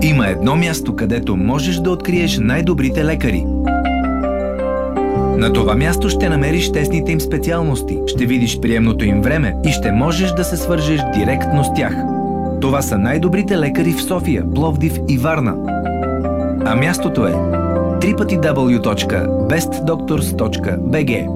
Има едно място, където можеш да откриеш най-добрите лекари. На това място ще намериш тесните им специалности, ще видиш приемното им време и ще можеш да се свържеш директно с тях. Това са най-добрите лекари в София, Пловдив и Варна. А мястото е www.bestdoctors.bg.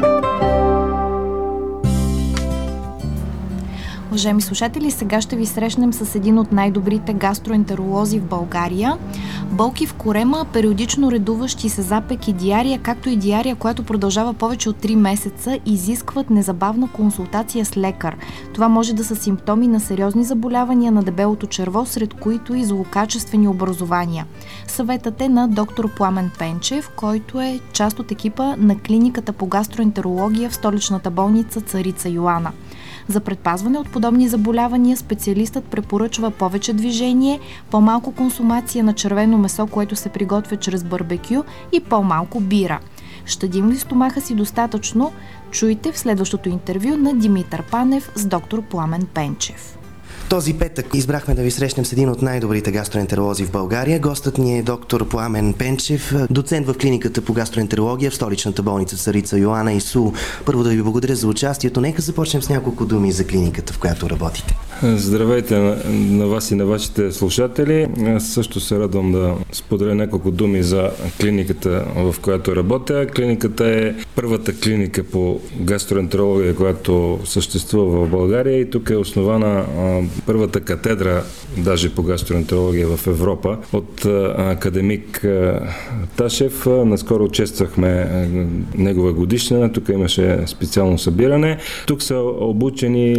Уважаеми слушатели, сега ще ви срещнем с един от най-добрите гастроентеролози в България. Болки в корема, периодично редуващи се запек и диария, както и диария, която продължава повече от 3 месеца, изискват незабавна консултация с лекар. Това може да са симптоми на сериозни заболявания на дебелото черво, сред които и злокачествени образования. Съветът е на доктор Пламен Пенчев, който е част от екипа на клиниката по гастроентерология в столичната болница Царица Йоана. За предпазване от подобни заболявания специалистът препоръчва повече движение, по-малко консумация на червено месо, което се приготвя чрез барбекю, и по-малко бира. Щадим ли стомаха си достатъчно? Чуйте в следващото интервю на Димитър Панев с доктор Пламен Пенчев. Този петък избрахме да ви срещнем с един от най-добрите гастроентеролози в България. Гостът ни е доктор Пламен Пенчев, доцент в клиниката по гастроентерология в столичната болница Царица Йоана ИСУ. Първо да ви благодаря за участието. Нека започнем с няколко думи за клиниката, в която работите. Здравейте на вас и на вашите слушатели. Аз също се радвам да споделя няколко думи за клиниката, в която работя. Клиниката е първата клиника по гастроентерология, която съществува в България, и тук е основана първата катедра даже по гастроентерология в Европа от академик Ташев. Наскоро чествахме негова годишнина, тук имаше специално събиране. Тук са обучени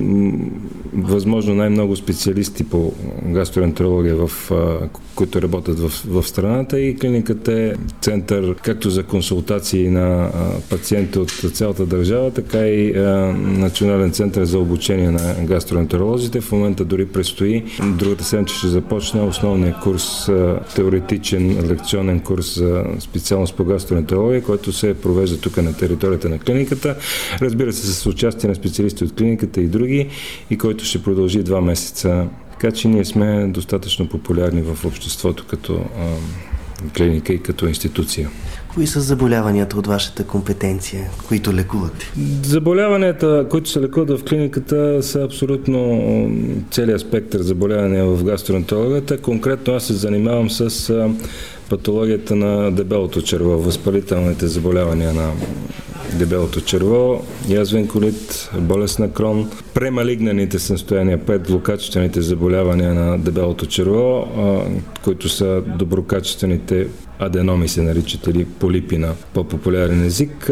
възможно най-много специалисти по гастроентерология, които работят в страната, и клиниката е център както за консултации на пациенти от цялата държава, така и национален център за обучение на гастроентеролозите. В момента дори предстои другата седмица ще започне основния курс, теоретичен лекционен курс за специалност по гастроентерология, който се провежда тук на територията на клиниката. Разбира се, с участие на специалисти от клиниката и други, и който ще продължи 2 месеца. Така че ние сме достатъчно популярни в обществото като клиника и като институция. Кои са заболяванията от вашата компетенция, които лекувате? Заболяванията, които се лекуват в клиниката, са абсолютно целият спектър заболявания в гастроентерологията. Конкретно аз се занимавам с патологията на дебелото черво, възпалителните заболявания на дебелото черво, язвен колит, болест на Крон, премалигнаните състояния, злокачествените заболявания на дебелото черво, които са доброкачествените аденоми, се наричат, или полипи на по-популярен език.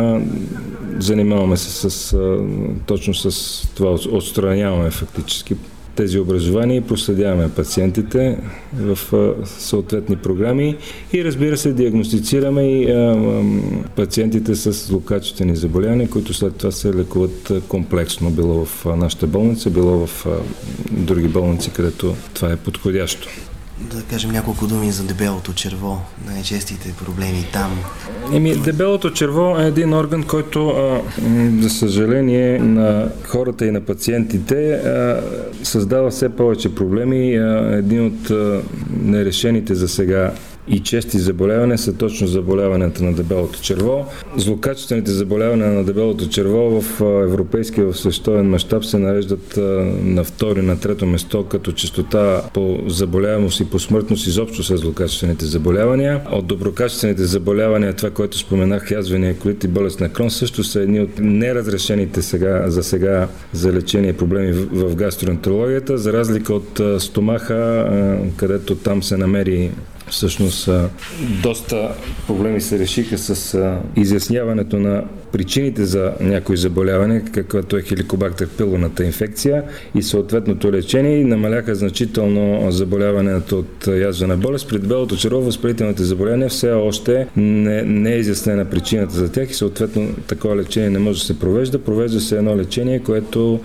Занимаваме се точно с това, отстраняваме фактически тези образования и проследяваме пациентите в съответни програми и, разбира се, диагностицираме и пациентите с злокачествени заболявания, които след това се лекуват комплексно, било в нашата болница, било в други болници, където това е подходящо. Да кажем няколко думи за дебелото черво, най-честите проблеми там. Дебелото черво е един орган, който, за съжаление, на хората и на пациентите създава все повече проблеми. Един от нерешените за сега и чести заболявания са точно заболяванията на дебелото черво. Злокачествените заболявания на дебелото черво в европейски и в световен мащаб се нареждат на второ и на трето место като честота по заболяемост и по смъртност изобщо с злокачествените заболявания. От доброкачествените заболявания, това, което споменах, язвения колит и болест на Крон, също са едни от неразрешените сега за лечение проблеми в гастроентерологията, за разлика от стомаха, където там се намери всъщност доста проблеми се решиха с изясняването на причините за някои заболявания, каквато е хеликобактер пилорната инфекция и съответното лечение, и намаляха значително заболяването от язвена болест. При дебелото черво възпалителните заболявания все още не е изяснена причината за тях и съответно такова лечение не може да се провежда. Провежда се едно лечение, което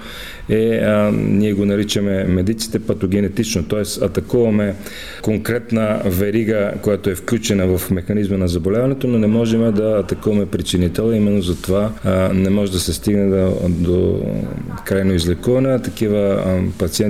ние го наричаме медиците патогенетично, т.е. атакуваме конкретна верига, която е включена в механизма на заболяването, но не можем да атакуваме причинителя. Именно за това не може да се стигне до крайно излекуване. Такива пациенти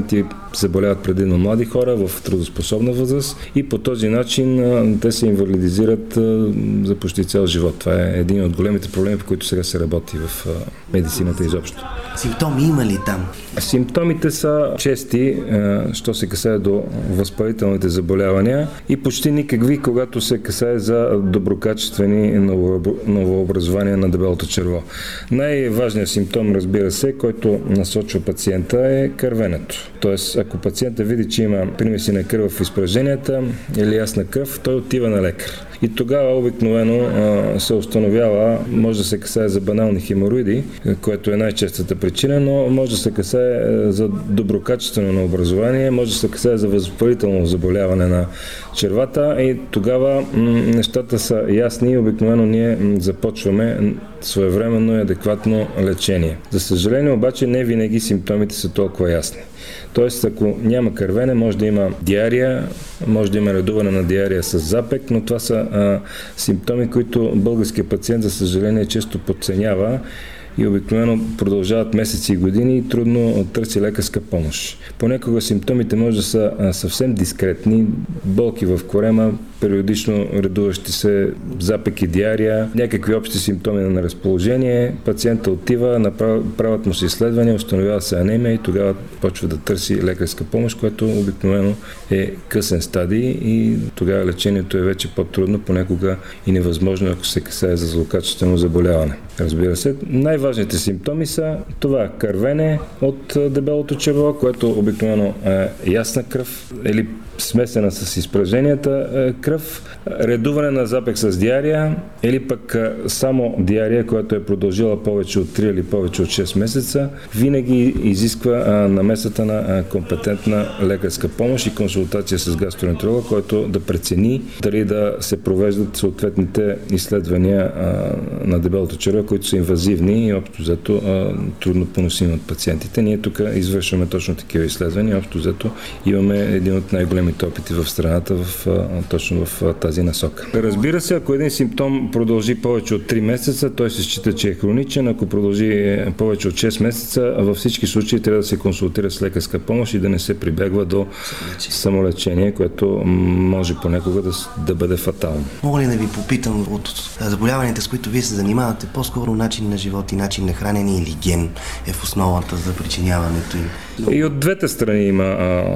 заболяват предимно млади хора в трудоспособна възраст и по този начин те се инвалидизират за почти цял живот. Това е един от големите проблеми, по които сега се работи в медицината изобщо. Симптоми има ли там? Симптомите са чести, що се касае до възпалителните заболявания и почти никакви, когато се касае за доброкачествени новообразования на дебелото черво. Най-важният симптом, разбира се, който насочва пациента, е кървенето. Тоест, ако пациента види, че има примеси на кръв в изпраженията или ясна кръв, той отива на лекар. И тогава обикновено се установява, може да се касае за банални хемороиди, което е най-честата причина, но може да се касае за доброкачествено на образование, може да се касае за възпалително заболяване на червата и тогава нещата са ясни и обикновено ние започваме своевременно и адекватно лечение. За съжаление обаче не винаги симптомите са толкова ясни. Тоест, ако няма кървене, може да има диария, може да има редуване на диария с запек, но това са симптоми, които българският пациент, за съжаление, често подценява и обикновено продължават месеци и години и трудно търси лекарска помощ. Понякога симптомите може да са съвсем дискретни, болки в корема, периодично редуващи се запек и диария, някакви общи симптоми на разположение, пациента отива, правят му се изследвания, установява се анемия и тогава почва да търси лекарска помощ, което обикновено е късен стадий и тогава лечението е вече по-трудно, понякога и невъзможно, ако се касае за злокачествено заболяване. Разбира се, най-важните симптоми са това кървене от дебелото черво, което обикновено е ясна кръв или смесена с изпраженията кръв, редуване на запек с диария или пък само диария, която е продължила повече от 3 или повече от 6 месеца, винаги изисква намесата на компетентна лекарска помощ и консултация с гастроентеролог, който да прецени дали да се провеждат съответните изследвания на дебелото черво, които са инвазивни и общо взето трудно поносими от пациентите. Ние тук извършваме точно такива изследвания. Общо взето имаме един от най-големите опити в страната точно в тази насока. Разбира се, ако един симптом продължи повече от 3 месеца, той се счита, че е хроничен. Ако продължи повече от 6 месеца, във всички случаи трябва да се консултира с лекарска помощ и да не се прибягва до самолечение, което може понякога да бъде фатално. Мога ли да ви попитам от заболяванията, с които вие се занимавате, по-скоро начин на живот и начин на хранене или ген е в основата за причиняването им? И от двете страни има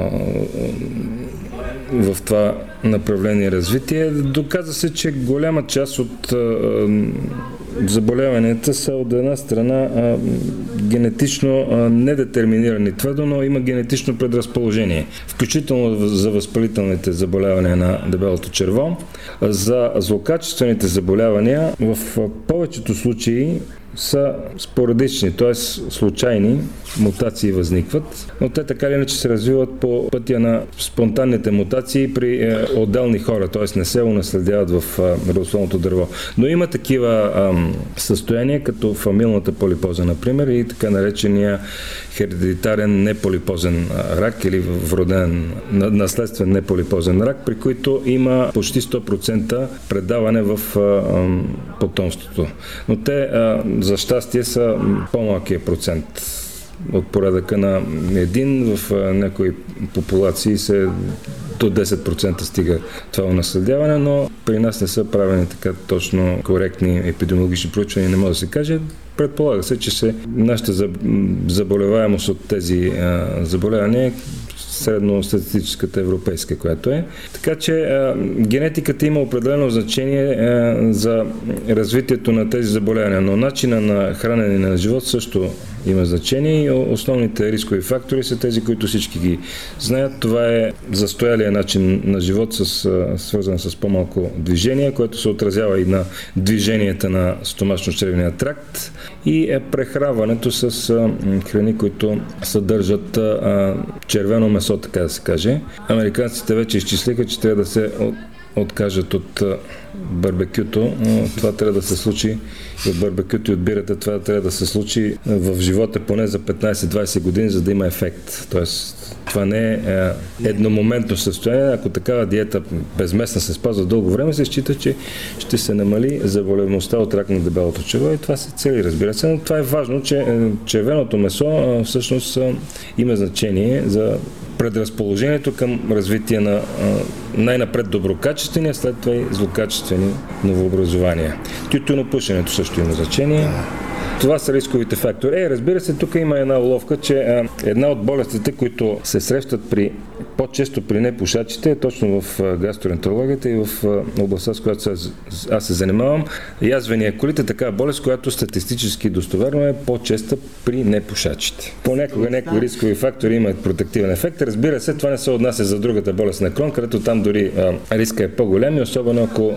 в това направление развитие. Доказа се, че голяма част от заболяванията са от една страна генетично недетерминирани твърдо, но има генетично предразположение. Включително за възпалителните заболявания на дебелото черво. За злокачествените заболявания в повечето случаи са спорадични, т.е. случайни мутации възникват, но те така или иначе се развиват по пътя на спонтанните мутации при отделни хора, т.е. не се унаследяват в родословното дърво. Но има такива състояния, като фамилната полипоза, например, и така наречения хередитарен неполипозен рак или вроден наследствен неполипозен рак, при които има почти 100% предаване в потомството. Но те за щастие са по-малкия процент от порядъка на един, в някои популации се до 10% стига това унаследяване, но при нас не са правени така точно коректни епидемиологични проучвания, не може да се каже. Предполага се, че нашата заболеваемост от тези заболявания средностатистическата европейска, която е. Така че генетиката има определено значение за развитието на тези заболявания, но начина на хранене на живот също има значение и основните рискови фактори са тези, които всички ги знаят. Това е застоялия начин на живот, свързан с по-малко движение, което се отразява и на движенията на стомашно-чревния тракт и прехранването с храни, които съдържат червено месо, така да се каже. Американците вече изчислиха, че трябва да се откажат от барбекюто, но това трябва да се случи и от барбекюто и от бирата, това трябва да се случи в живота поне за 15-20 години, за да има ефект. Тоест, това не е едномоментно състояние. Ако такава диета безместна се спазва дълго време, се счита, че ще се намали заболеваемостта от рак на дебелото черво и това се цели, разбира се. Но това е важно, че червеното месо всъщност има значение за предразположението към развитие на най-напред доброкачествени, а след това и злокачествени новообразования. Тютюнопушенето също има значение. Това са рисковите фактори. Разбира се, тук има една уловка, че една от болестите, които се срещат по-често при непушачите, е точно в гастроентерологията и в областта, с която аз се занимавам. Язвения колит е такава болест, която статистически достоверно е по-честа при непушачите. Понякога някои рискови фактори имат протективен ефект. Разбира се, това не се отнася за другата болест на Крон, където там дори риска е по-голям и особено ако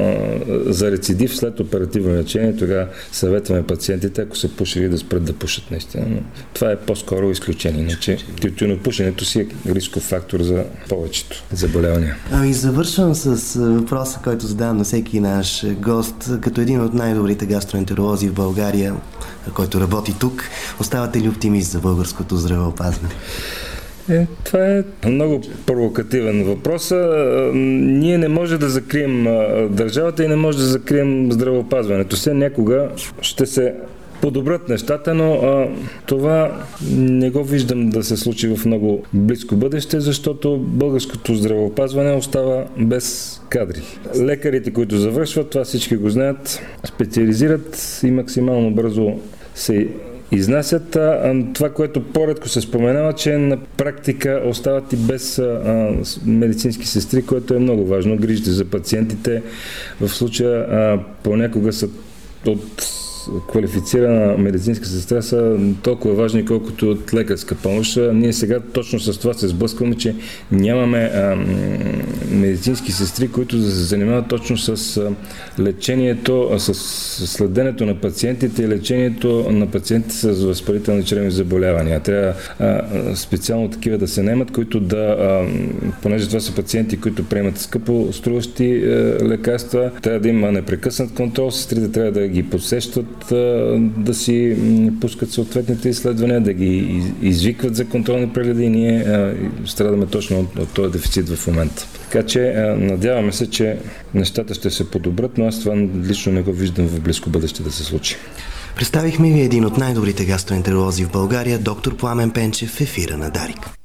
за рецидив след оперативно лечение, тогава съветваме пациентите, ако са пушили, да спрат да пушат наистина. Но това е по-скоро изключение, иначе тютюнопушенето си е рисков фактор за повечето заболявания. Завършвам с въпроса, който задавам на всеки наш гост. Като един от най-добрите гастроентеролози в България, който работи тук, оставате ли оптимист за българското здравеопазване? Това е много провокативен въпрос. Ние не може да закрием държавата и не може да закрием здравеопазването. Все някога ще се подобрят нещата, но това не го виждам да се случи в много близко бъдеще, защото българското здравеопазване остава без кадри. Лекарите, които завършват, това всички го знаят, специализират и максимално бързо се изнасят. Това, което по-редко се споменава, че на практика остават и без медицински сестри, което е много важно. Грижите за пациентите в случая понякога са от квалифицирана медицинска сестра са толкова важни, колкото от лекарска помощ. Ние сега точно с това се сблъскваме, че нямаме медицински сестри, които да се занимават точно с лечението, с следенето на пациентите и лечението на пациентите с възпалителни чревни заболявания. Трябва специално такива да се наемат, които понеже това са пациенти, които приемат скъпо струващи лекарства, трябва да има непрекъснат контрол, сестрите трябва да ги посещат, да си пускат съответните изследвания, да ги извикват за контролни прегледи и ние страдаме точно от този дефицит в момента. Така че надяваме се, че нещата ще се подобрят, но аз това лично не го виждам в близко бъдеще да се случи. Представихме ви един от най-добрите гастроентеролози в България, доктор Пламен Пенчев, в ефира на Дарик.